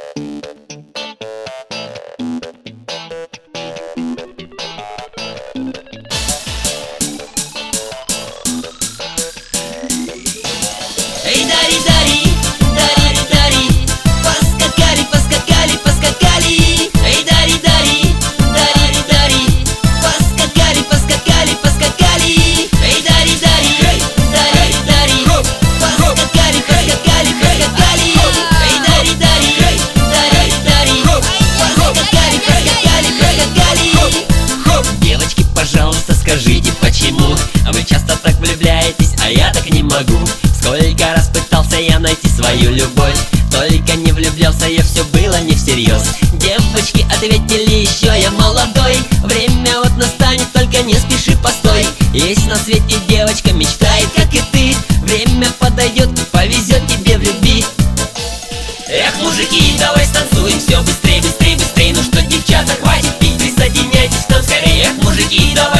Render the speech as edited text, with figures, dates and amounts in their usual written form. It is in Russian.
Эй, дари, дари, дари, дари, поскакали, поскакали, поскакали. Эй, дари, дари, дари, дари, поскакали, поскакали, поскакали. Эй, дари, дари, дари, дари, поскакали, поскакали, поскакали. Эй, дари, дари, дари, дари, поскакали, поскакали, поскакали. Девочки, пожалуйста, скажите, почему вы часто так влюбляетесь, а я так не могу? Сколько раз пытался я найти свою любовь, только не влюблялся я, все было не всерьез. Девочки ответили, еще я молодой, время вот настанет, только не спеши, постой. Есть на свете девочка, мечтает, как и ты, время подойдет и повезет тебе в любви. Эх, мужики, давай станцуем, все быстрее, быстрее, быстрее. Ну что, девчата, хватит пить, присоединяйтесь к нам скорее. Эх, мужики, давай